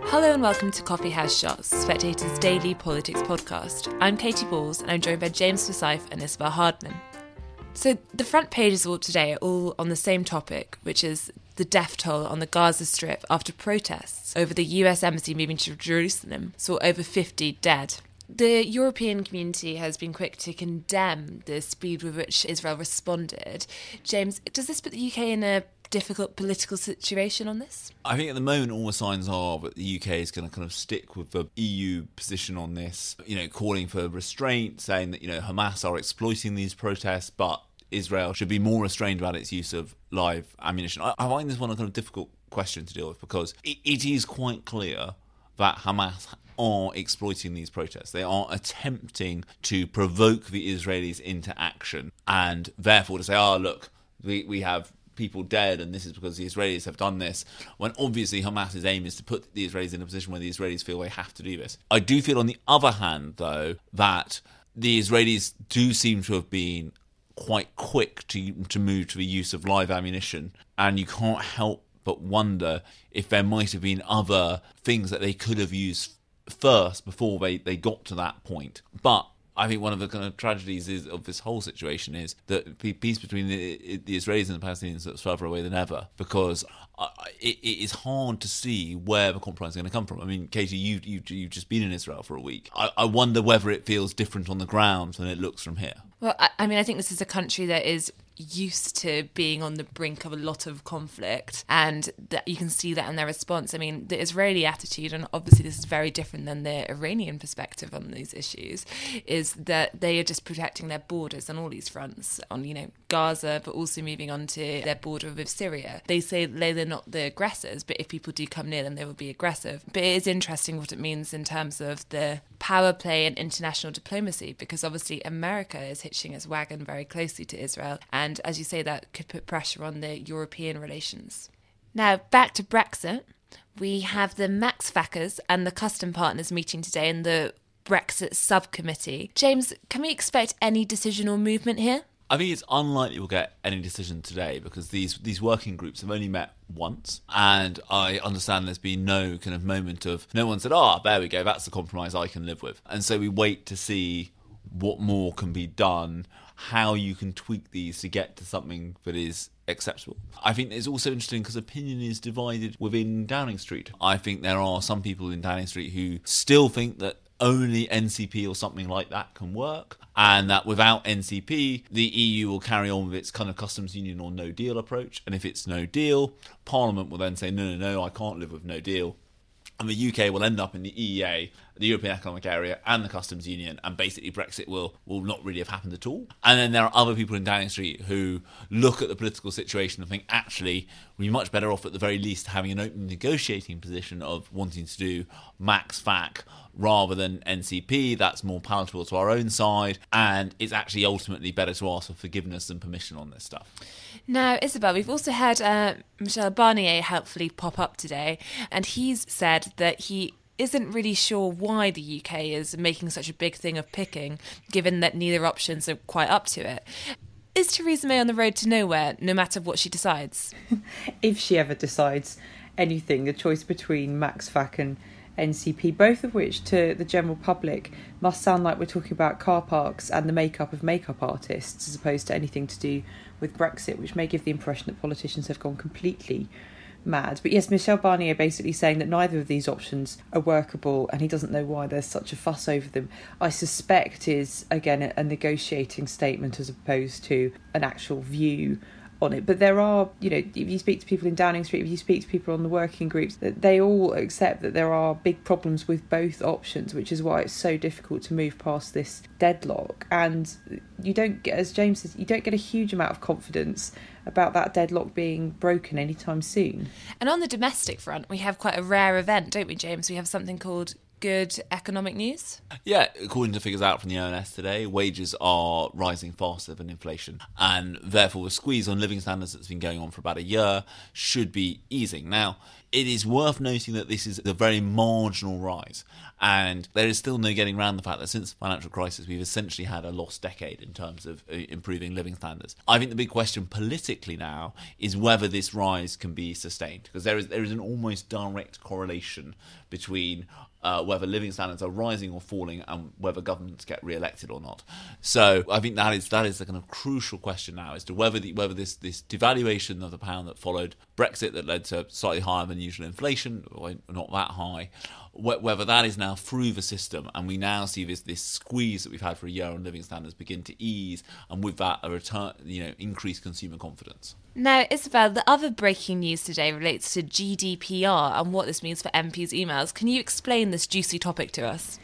Hello and welcome to Coffee House Shots, Spectator's daily politics podcast. I'm Katie Balls and I'm joined by James Forsyth and Isabel Hardman. So the front pages all today are all on the same topic, which is the death toll on the Gaza Strip after protests over the US embassy moving to Jerusalem saw over 50 dead. The European community has been quick to condemn the speed with which Israel responded. James, does this put the UK in a difficult political situation on this? I think at the moment all the signs are that the UK is going to kind of stick with the EU position on this, calling for restraint, saying that, Hamas are exploiting these protests, but Israel should be more restrained about its use of live ammunition. I find this one a kind of difficult question to deal with because it is quite clear that Hamas are exploiting these protests. They are attempting to provoke the Israelis into action and therefore to say, look, we have people dead and this is because the Israelis have done this, when obviously Hamas's aim is to put the Israelis in a position where the Israelis feel they have to do this. I do feel on the other hand, though, that the Israelis do seem to have been quite quick to move to the use of live ammunition, and you can't help but wonder if there might have been other things that they could have used first before they got to that point. But I think one of the kind of tragedies of this whole situation is that peace between the Israelis and the Palestinians is further away than ever, because it is hard to see where the compromise is going to come from. I mean, Katie, you've just been in Israel for a week. I wonder whether it feels different on the ground than it looks from here. Well, I think this is a country that is used to being on the brink of a lot of conflict, and that you can see that in their response. I mean, the Israeli attitude, and obviously this is very different than the Iranian perspective on these issues, is that they are just protecting their borders on all these fronts, on Gaza, but also moving on to their border with Syria. They say they're not the aggressors, but if people do come near them, they will be aggressive. But it is interesting what it means in terms of the power play and international diplomacy, because obviously America is hitching its wagon very closely to Israel, and as you say, that could put pressure on the European relations. Now, back to Brexit. We have the Max Fackers and the custom partners meeting today in the Brexit subcommittee. James, can we expect any decision or movement here? I think it's unlikely we'll get any decision today because these working groups have only met once, and I understand there's been no kind of moment of no one said, there we go, that's the compromise I can live with. And so we wait to see what more can be done, how you can tweak these to get to something that is acceptable. I think it's also interesting because opinion is divided within Downing Street. I think there are some people in Downing Street who still think that only NCP or something like that can work, and that without NCP, the EU will carry on with its kind of customs union or no deal approach. And if it's no deal, Parliament will then say, no, I can't live with no deal. And the UK will end up in the EEA, the European Economic Area, and the Customs Union, and basically Brexit will not really have happened at all. And then there are other people in Downing Street who look at the political situation and think, actually, we're much better off at the very least having an open negotiating position of wanting to do max FAC rather than NCP. That's more palatable to our own side, and it's actually ultimately better to ask for forgiveness than permission on this stuff. Now, Isabel, we've also had Michel Barnier helpfully pop up today, and he's said that he isn't really sure why the UK is making such a big thing of picking, given that neither options are quite up to it. Is Theresa May on the road to nowhere, no matter what she decides? If she ever decides anything, the choice between Max FAC and NCP, both of which to the general public must sound like we're talking about car parks and the makeup of makeup artists as opposed to anything to do with Brexit, which may give the impression that politicians have gone completely mad. But yes, Michel Barnier basically saying that neither of these options are workable and he doesn't know why there's such a fuss over them. I suspect is, again, a negotiating statement as opposed to an actual view on it. But there are, if you speak to people in Downing Street, if you speak to people on the working groups, that they all accept that there are big problems with both options, which is why it's so difficult to move past this deadlock. And you don't get, as James says, you don't get a huge amount of confidence about that deadlock being broken anytime soon. And on the domestic front, we have quite a rare event, don't we, James? We have something called good economic news? Yeah, according to figures out from the ONS today, wages are rising faster than inflation, and therefore the squeeze on living standards that's been going on for about a year should be easing. Now, It is worth noting that this is a very marginal rise, and there is still no getting around the fact that since the financial crisis we've essentially had a lost decade in terms of improving living standards. I think the big question politically now is whether this rise can be sustained, because there is an almost direct correlation between whether living standards are rising or falling and whether governments get re-elected or not. So I think that is the kind of crucial question now as to whether this devaluation of the pound that followed Brexit, that led to slightly higher than usual inflation, or not that high, whether that is now through the system, and we now see this squeeze that we've had for a year on living standards begin to ease, and with that a return, increased consumer confidence. Now, Isabel, the other breaking news today relates to GDPR and what this means for MPs' emails. Can you explain this juicy topic to us?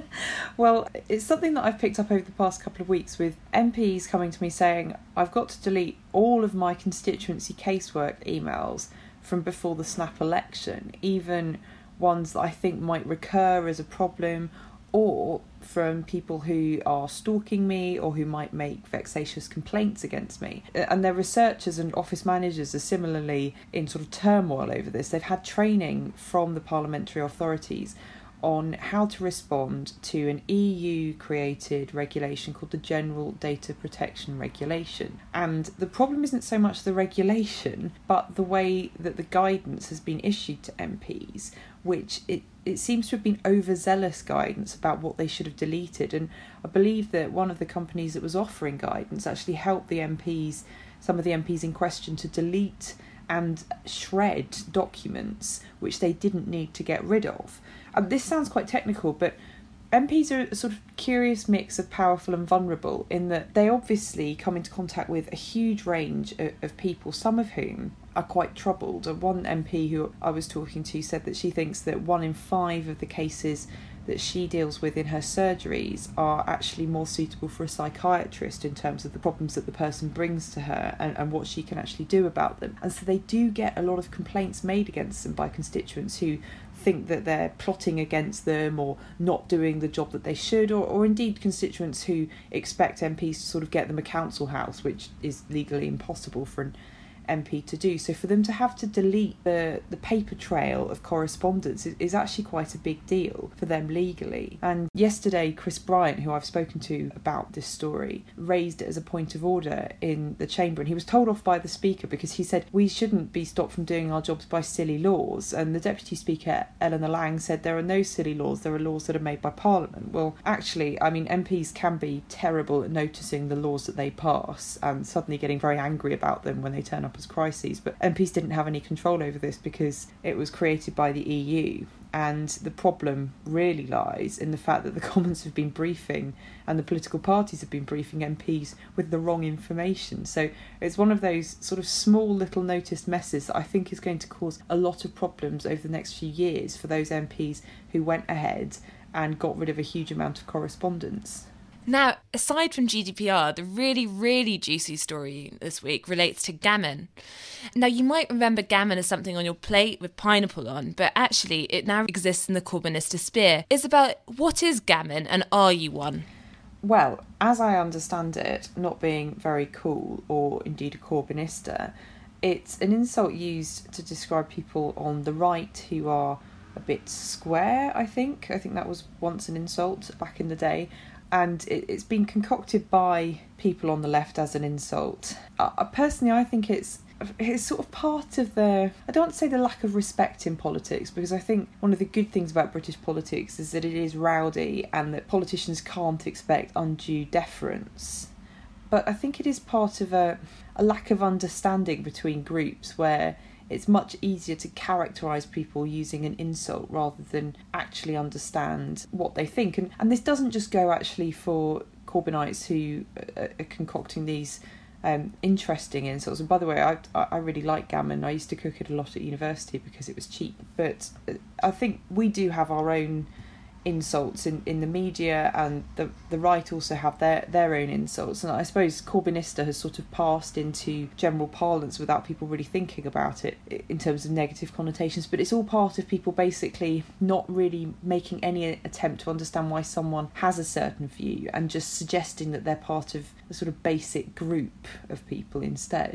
Well, it's something that I've picked up over the past couple of weeks, with MPs coming to me saying, I've got to delete all of my constituency casework emails from before the snap election, even ones that I think might recur as a problem, or from people who are stalking me or who might make vexatious complaints against me. And their researchers and office managers are similarly in sort of turmoil over this. They've had training from the parliamentary authorities on how to respond to an EU-created regulation called the General Data Protection Regulation. And the problem isn't so much the regulation, but the way that the guidance has been issued to MPs, which it seems to have been overzealous guidance about what they should have deleted. And I believe that one of the companies that was offering guidance actually helped the MPs, some of the MPs in question, to delete and shred documents which they didn't need to get rid of. And this sounds quite technical, but MPs are a sort of curious mix of powerful and vulnerable, in that they obviously come into contact with a huge range of people, some of whom are quite troubled. One MP who I was talking to said that she thinks that 1 in 5 of the cases that she deals with in her surgeries are actually more suitable for a psychiatrist in terms of the problems that the person brings to her and what she can actually do about them. And so they do get a lot of complaints made against them by constituents who think that they're plotting against them or not doing the job that they should, or indeed constituents who expect MPs to sort of get them a council house, which is legally impossible for an MP to do. So for them to have to delete the paper trail of correspondence is actually quite a big deal for them legally. And yesterday, Chris Bryant, who I've spoken to about this story, raised it as a point of order in the chamber, and he was told off by the Speaker because he said we shouldn't be stopped from doing our jobs by silly laws. And the Deputy Speaker, Eleanor Lang, said there are no silly laws, there are laws that are made by Parliament. Well, actually, I mean, MPs can be terrible at noticing the laws that they pass and suddenly getting very angry about them when they turn up as crises, but MPs didn't have any control over this because it was created by the EU. And the problem really lies in the fact that the Commons have been briefing and the political parties have been briefing MPs with the wrong information. So it's one of those sort of small little noticed messes that I think is going to cause a lot of problems over the next few years for those MPs who went ahead and got rid of a huge amount of correspondence. Now, aside from GDPR, the really, really juicy story this week relates to gammon. Now, you might remember gammon as something on your plate with pineapple on, but actually it now exists in the Corbynista sphere. Isabel, what is gammon, and are you one? Well, as I understand it, not being very cool or indeed a Corbynista, it's an insult used to describe people on the right who are a bit square, I think. I think that was once an insult back in the day. And it's been concocted by people on the left as an insult. Personally, I think it's sort of part of I don't want to say the lack of respect in politics, because I think one of the good things about British politics is that it is rowdy and that politicians can't expect undue deference. But I think it is part of a lack of understanding between groups where it's much easier to characterise people using an insult rather than actually understand what they think. And this doesn't just go actually for Corbynites who are concocting these interesting insults. And by the way, I really like gammon. I used to cook it a lot at university because it was cheap. But I think we do have our own insults in the media, and the right also have their own insults. And I suppose Corbynista has sort of passed into general parlance without people really thinking about it in terms of negative connotations, but it's all part of people basically not really making any attempt to understand why someone has a certain view and just suggesting that they're part of a sort of basic group of people instead.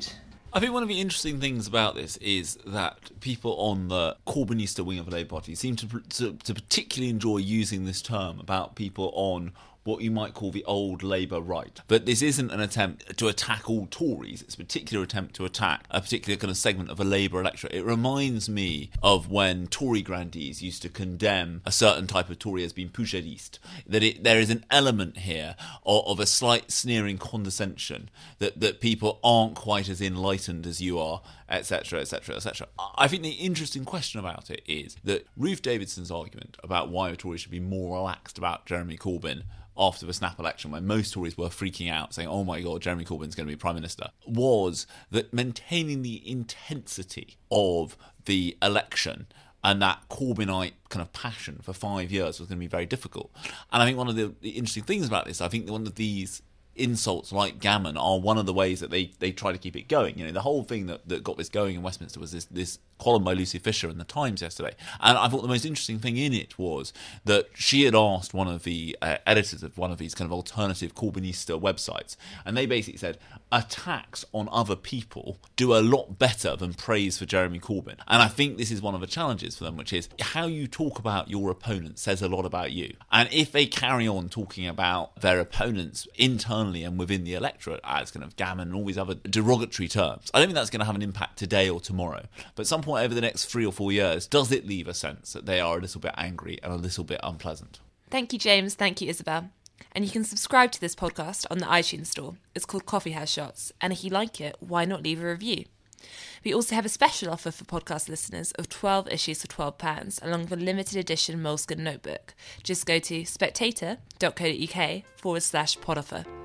I think one of the interesting things about this is that people on the Corbynista wing of the Labour Party seem to particularly enjoy using this term about people on what you might call the old Labour right. But this isn't an attempt to attack all Tories. It's a particular attempt to attack a particular kind of segment of a Labour electorate. It reminds me of when Tory grandees used to condemn a certain type of Tory as being Puigdemocratiste. That there is an element here of a slight sneering condescension that people aren't quite as enlightened as you are, etc., etc., etc. I think the interesting question about it is that Ruth Davidson's argument about why the Tories should be more relaxed about Jeremy Corbyn after the snap election, when most Tories were freaking out, saying, oh my God, Jeremy Corbyn's going to be Prime Minister, was that maintaining the intensity of the election and that Corbynite kind of passion for 5 years was going to be very difficult. And I think one of the interesting things about this, I think one of these insults like gammon are one of the ways that they try to keep it going. You know, the whole thing that got this going in Westminster was this column by Lucy Fisher in the Times yesterday, and I thought the most interesting thing in it was that she had asked one of the editors of one of these kind of alternative Corbynista websites, and they basically said attacks on other people do a lot better than praise for Jeremy Corbyn. And I think this is one of the challenges for them, which is how you talk about your opponent says a lot about you. And if they carry on talking about their opponents internally and within the electorate as kind of gammon and all these other derogatory terms, I don't think that's going to have an impact today or tomorrow. But at some point over the next 3 or 4 years, does it leave a sense that they are a little bit angry and a little bit unpleasant? Thank you, James. Thank you, Isabel. And you can subscribe to this podcast on the iTunes store. It's called Coffee House Shots. And if you like it, why not leave a review? We also have a special offer for podcast listeners of 12 issues for £12, along with a limited edition Moleskine notebook. Just go to spectator.co.uk/pod offer.